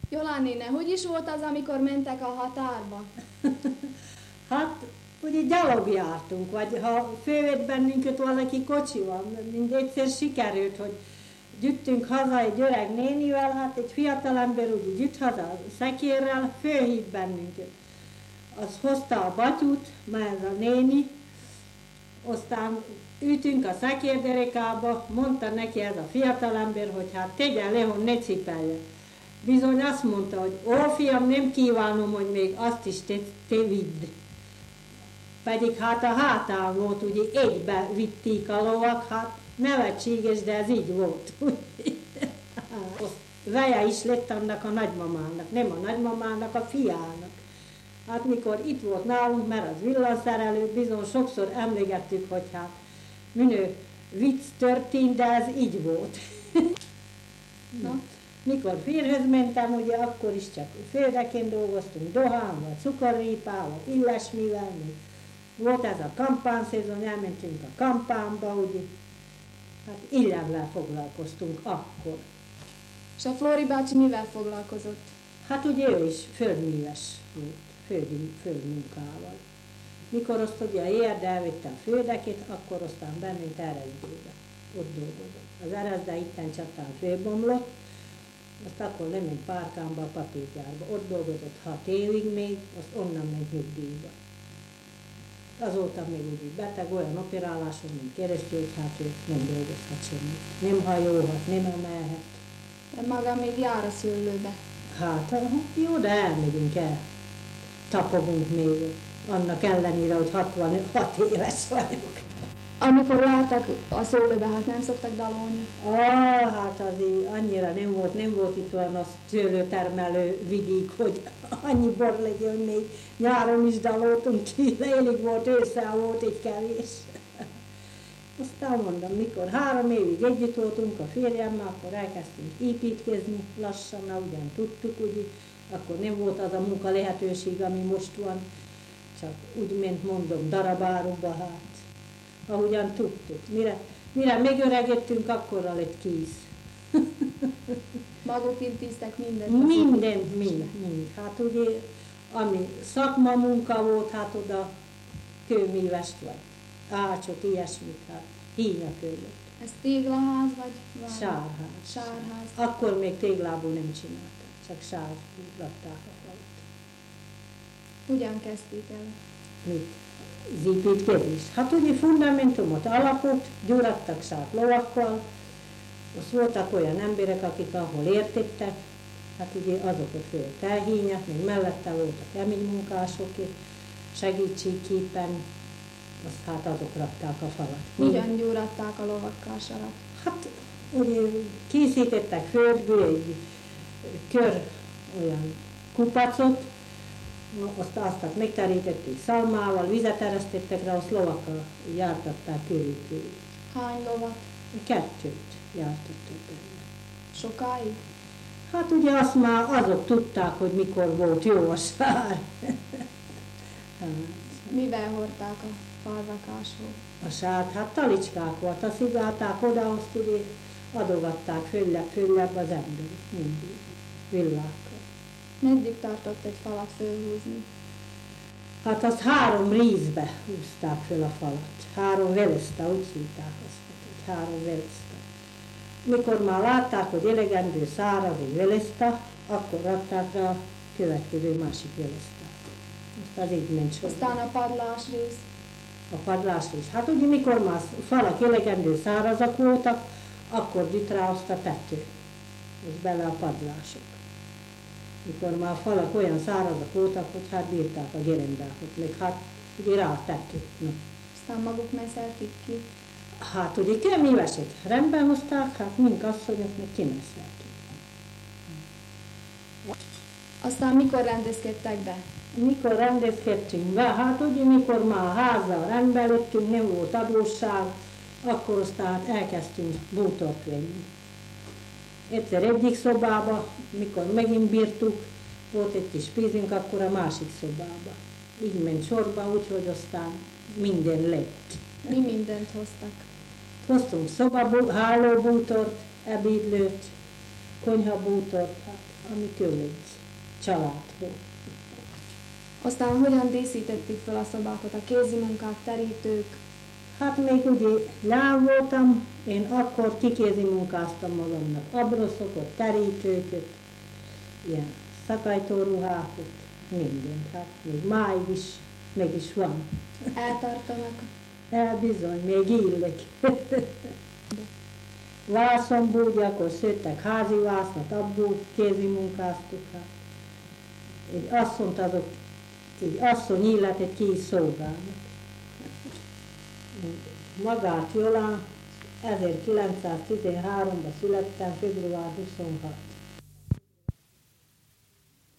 Jolán néne, hogy is volt az, amikor mentek a határba? Hát, ugye gyalog jártunk, vagy ha fölvett bennünket valaki kocsival, mind egyszer sikerült, hogy gyűjtünk haza egy öreg nénivel, hát egy fiatalember úgy gyűjt haza szekérrel, fölhívt bennünket. Az hozta a batyút, már ez a néni, aztán ütünk a szekérderekába, mondta neki ez a fiatalember, hogy hát tegye le, hogy ne cipelje. Bizony azt mondta, hogy ó fiam, nem kívánom, hogy még azt is te vidd. Pedig hát a hátán volt, ugye egybe vitték a lovak, hát nevetséges, de ez így volt. Veje is lett annak a nagymamának, nem a nagymamának, a fiának. Hát mikor itt volt nálunk, mert az villanszerelő, bizony sokszor emlégettük, hogy hát minő vicc történt, de ez így volt. Na. Mikor férjhez mentem, ugye akkor is csak földeken dolgoztunk, dohányval, cukorrépával, illesmivel, volt ez a kampánszezon, elmentünk a kampánba, ugye, hát illemmel foglalkoztunk akkor. És a Flóri bácsi mivel foglalkozott? Hát ugye ő is földműves volt, földmunkával. Mikor azt ugye érde elvitte a földeket, akkor aztán bennünk Erezdébe, ott dolgozott. Az Erezde itten csatán fölbomlott, azt akkor lement Párkánba, a papírgyárba. Ott dolgozott 6 évig még, azt onnan ment nyugdíjba. Azóta még úgy beteg, olyan operáláson, mint keresztül, hát ő nem dolgozhat semmit. Nem hajolhat, nem emelhet. De maga még jár a szőlőbe. Hát, jó, de elmegyünk el. Tapogunk még, annak ellenére, hogy 66 éves vagyok. Amikor jártak a szőlőbe, hát nem szoktak dalolni? Hát azért annyira nem volt itt olyan az szőlőtermelő vidék, hogy annyi bor legyen még. Nyáron is daloltunk ki, elég volt, ősszel volt egy kevés. Aztán mondom, mikor 3 évig együtt voltunk a férjemmel, akkor elkezdtünk építkezni lassan, ugyan tudtuk, ugye, akkor nem volt az a munka lehetőség, ami most van, csak úgy ment, mondom, darabáruba, hát. Ahogyan tudtuk. Mire megöregedtünk, akkorra lett kész. Maguk intéztek mindent? Mindent. Hát ugye, ami szakmamunka volt, hát oda kőművest vagy ácsot, ilyesmit, hát hínyakőlött. Ez téglaház vagy? Sárház. Akkor még téglából nem csináltak, csak sárból rakták a falat. Hogyan kezdték el? Mit? Az építkezést. Hát ugye fundamentumot, alapot, gyuradtak szállt lovakkal, azt voltak olyan emberek, akik ahol értettek, hát ugye azokat föl felhívják, még mellette voltak kemény munkások, segítségképpen, azt hát azok rakták a falat. Hogyan gyúratták a lovakkal sarat? Hát ugye készítettek földből egy kör olyan kupacot, azt megterítették szalmával, vizet eresztettek rá, azt lovakkal jártatták körül. Hány lovat? 2 jártattak benne. Sokáig? Hát ugye azt már azok tudták, hogy mikor volt jó a sár. Mivel hordták a farrakásról? A sárt, hát talicskák volt, azt igálták oda, azt ugye adogatták föllebb az emberek, mindig, villákkal. Meddig tartott egy falat fölhúzni? Hát azt 3 részbe húzták föl a falat. 3 veleszta, úgy hívták azt, hogy 3 veleszta. Mikor már látták, hogy elegendő száraz egy veleszta, akkor rakták rá a következő másik velesztát. Azt az így ment sorban. Aztán a padlás rész? A padlás rész. Hát ugye mikor már falak elegendő szárazak voltak, akkor düt rá azt a tető. Az bele a padlások. Mikor már a falak olyan szárazak voltak, hogy hát bírták a gerendákat, meg hát ugye rá tető. Aztán maguk meszelték ki? Hát ugye kőművesek rendben hozták, hát mink asszonyok meg kimeszelték. Aztán mikor rendezkedtek be? Mikor rendezkedtünk be? Hát ugye mikor már a házzal rendben lettünk, nem volt adósság, akkor aztán elkezdtünk bútort venni. Egyszer egyik szobába, mikor megint bírtuk, volt egy kis pénzünk, akkor a másik szobába. Így ment sorba, úgyhogy aztán minden lett. Mi mindent hoztak? Hoztunk hálóbútort, ebédlőt, konyhabútort, hát, ami körül egy család volt. Aztán hogyan díszítették fel a szobákat, a kézi munkák, terítők? Hát még ugye lány voltam, én akkor kikézi munkáztam magamnak abroszokat, terítőket, ilyen szakajtóruhákat, mindent. Hát még máig is, meg is van. Eltartanak? Bizony, még illik. Vászonbúgy, akkor szőttek házi vásznat, abból kézi munkáztuk. Hát. Egy asszont azok, egy asszony életet ki is szolgálnak. Magát Jolán 1913-ban születtem, február 26.